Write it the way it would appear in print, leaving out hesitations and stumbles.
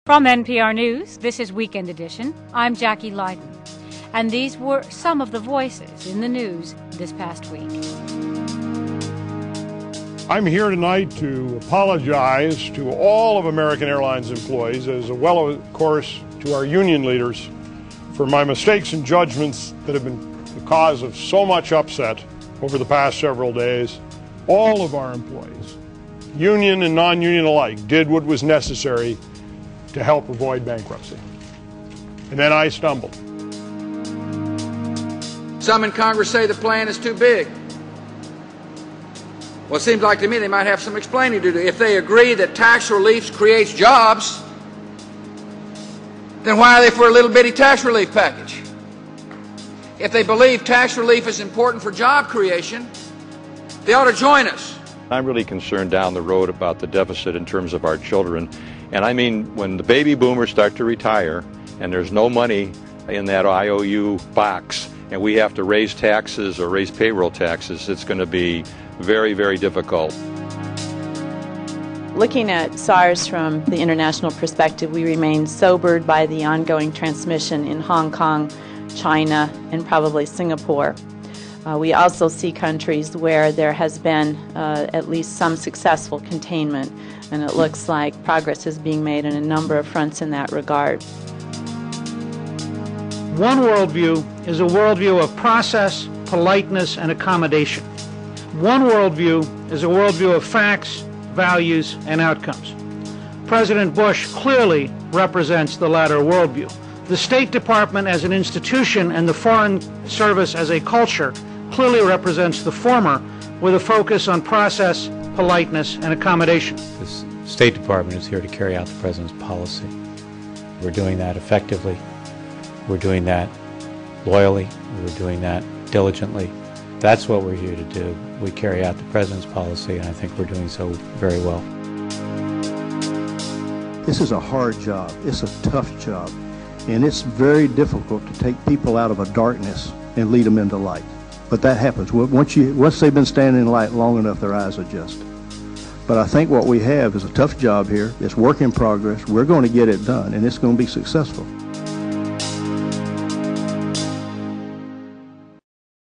From NPR News, this is Weekend Edition. I'm Jackie Leiden. And these were some of the voices in the news this past week. I'm here tonight to apologize to all of American Airlines employees, as well, of course, to our union leaders for my mistakes and judgments that have been the cause of so much upset over the past several days. All of our employees, union and non-union alike, did what was necessary to help avoid bankruptcy. And then I stumbled. Some in Congress say the plan is too big. Well, it seems like to me they might have some explaining to do. If they agree that tax relief creates jobs, then why are they for a little bitty tax relief package? If they believe tax relief is important for job creation, they ought to join us. I'm really concerned down the road about the deficit in terms of our children. And I mean, when the baby boomers start to retire and there's no money in that IOU box and we have to raise taxes or raise payroll taxes, it's going to be very, very difficult. Looking at SARS from the international perspective, we remain sobered by the ongoing transmission in Hong Kong, China, and probably Singapore. We also see countries where there has been at least some successful containment, and it looks like progress is being made on a number of fronts in that regard. One worldview is a worldview of process, politeness, and accommodation. One worldview is a worldview of facts, values, and outcomes. President Bush clearly represents the latter worldview. The State Department as an institution and the Foreign Service as a culture clearly represents the former, with a focus on process, politeness, and accommodation. The State Department is here to carry out the President's policy. We're doing that effectively. We're doing that loyally. We're doing that diligently. That's what we're here to do. We carry out the President's policy, and I think we're doing so very well. This is a hard job. It's a tough job. And it's very difficult to take people out of a darkness and lead them into light. But that happens. Once they've been standing in light long enough, their eyes adjust. But I think what we have is a tough job here. It's work in progress. We're going to get it done, and it's going to be successful.